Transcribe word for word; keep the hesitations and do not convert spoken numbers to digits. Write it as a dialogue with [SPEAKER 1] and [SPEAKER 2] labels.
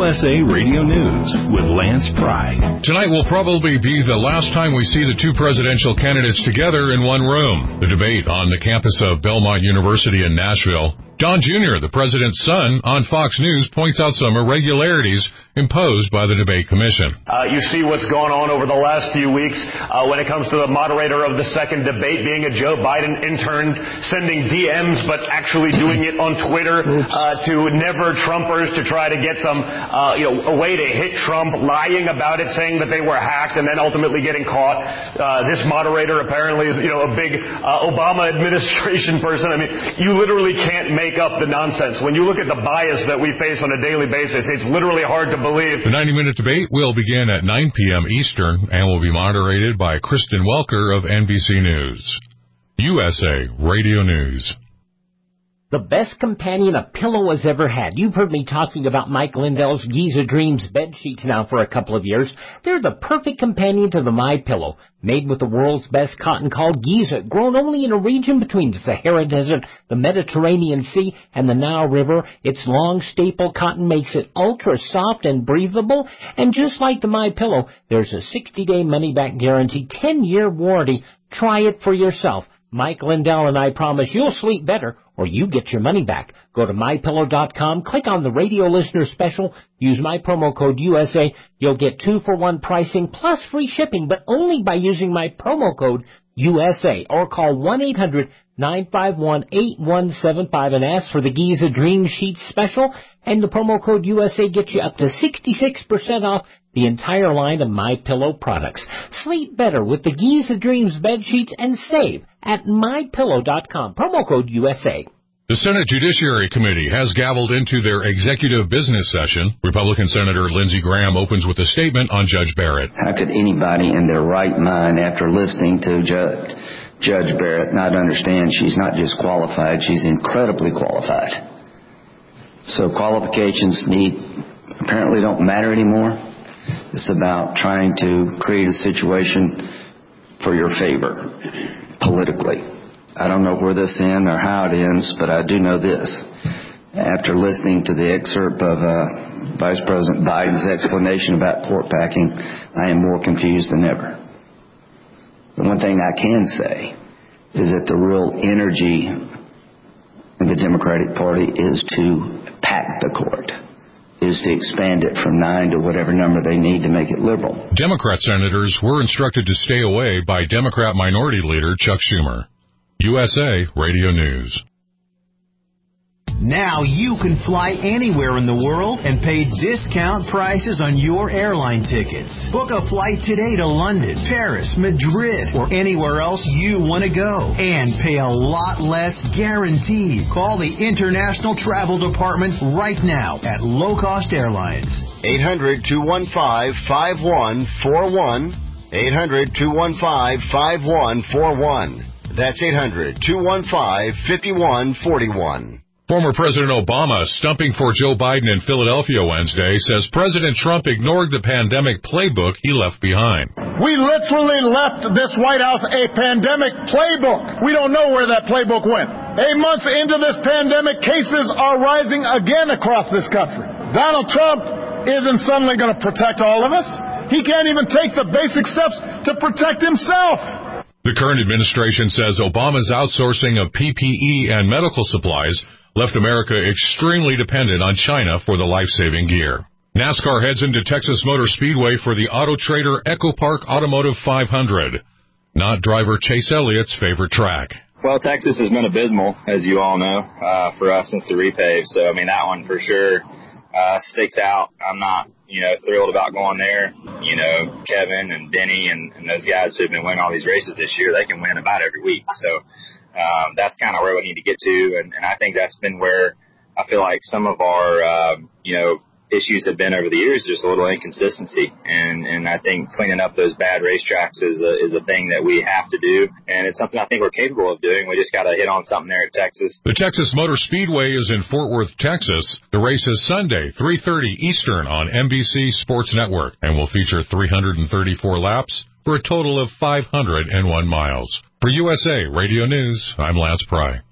[SPEAKER 1] U S A Radio News with Lance Pry.
[SPEAKER 2] Tonight will probably be the last time we see the two presidential candidates together in one room. The debate on the campus of Belmont University in Nashville. John Junior, the president's son, on Fox News points out some irregularities imposed by the debate commission.
[SPEAKER 3] Uh, you see what's going on over the last few weeks uh, when it comes to the moderator of the second debate being a Joe Biden intern, sending D Ms but actually doing it on Twitter uh, to never Trumpers to try to get some, uh, you know, a way to hit Trump, lying about it, saying that they were hacked, and then ultimately getting caught. Uh, this moderator apparently is, you know, a big uh, Obama administration person. I mean, you literally can't make up the nonsense. When you look at the bias that we face on a daily basis, it's literally hard to believe.
[SPEAKER 2] The ninety-minute debate will begin at nine p.m. Eastern and will be moderated by Kristen Welker of N B C News. U S A Radio News.
[SPEAKER 4] The best companion a pillow has ever had. You've heard me talking about Mike Lindell's Giza Dreams bed sheets now for a couple of years. They're the perfect companion to the MyPillow. Made with the world's best cotton called Giza, grown only in a region between the Sahara Desert, the Mediterranean Sea, and the Nile River. Its long staple cotton makes it ultra soft and breathable. And just like the MyPillow, there's a sixty-day money-back guarantee, ten-year warranty. Try it for yourself. Mike Lindell and I promise you'll sleep better or you get your money back. Go to my pillow dot com, click on the radio listener special, use my promo code U S A. You'll get two for one pricing plus free shipping, but only by using my promo code U S A, or call one eight hundred nine five one eight one seven five and ask for the Giza Dream Sheet special, and the promo code U S A gets you up to sixty-six percent off the entire line of MyPillow products. Sleep better with the Giza Dreams bed sheets and save at my pillow dot com. Promo code U S A.
[SPEAKER 2] The Senate Judiciary Committee has gavelled into their executive business session. Republican Senator Lindsey Graham opens with a statement on Judge Barrett.
[SPEAKER 5] How could anybody in their right mind, after listening to Judge, Judge Barrett, not understand she's not just qualified, she's incredibly qualified. So qualifications need apparently don't matter anymore. It's about trying to create a situation for your favor politically. I don't know where this ends or how it ends, but I do know this. After listening to the excerpt of uh, Vice President Biden's explanation about court packing, I am more confused than ever. The one thing I can say is that the real energy in the Democratic Party is to pack the court, is to expand it from nine to whatever number they need to make it liberal.
[SPEAKER 2] Democrat senators were instructed to stay away by Democrat Minority Leader Chuck Schumer. U S A Radio News.
[SPEAKER 6] Now you can fly anywhere in the world and pay discount prices on your airline tickets. Book a flight today to London, Paris, Madrid, or anywhere else you want to go. And pay a lot less guaranteed. Call the International Travel Department right now at Low Cost Airlines.
[SPEAKER 7] eight hundred two one five five one four one. eight hundred two one five five one four one. That's eight hundred two one five five one four one.
[SPEAKER 2] Former President Obama, stumping for Joe Biden in Philadelphia Wednesday, says President Trump ignored the pandemic playbook he left behind.
[SPEAKER 8] We literally left this White House a pandemic playbook. We don't know where that playbook went. Eight months into this pandemic, cases are rising again across this country. Donald Trump isn't suddenly going to protect all of us. He can't even take the basic steps to protect himself.
[SPEAKER 2] The current administration says Obama's outsourcing of P P E and medical supplies left America extremely dependent on China for the life-saving gear. NASCAR heads into Texas Motor Speedway for the Auto Trader EchoPark Automotive five hundred, not driver Chase Elliott's favorite track.
[SPEAKER 9] Well, Texas has been abysmal, as you all know, uh, for us since the repave. So, I mean, that one for sure uh, sticks out. I'm not, you know, thrilled about going there. You know, Kevin and Denny and, and those guys who have been winning all these races this year, they can win about every week. So um, that's kind of where we need to get to. And, and I think that's been where I feel like some of our, uh, you know, issues have been over the years, just a little inconsistency. And, and I think cleaning up those bad racetracks is a, is a thing that we have to do. And it's something I think we're capable of doing. We just got to hit on something there at Texas.
[SPEAKER 2] The Texas Motor Speedway is in Fort Worth, Texas. The race is Sunday, three thirty Eastern on N B C Sports Network, and will feature three hundred thirty-four laps for a total of five hundred one miles. For U S A Radio News, I'm Lance Pry.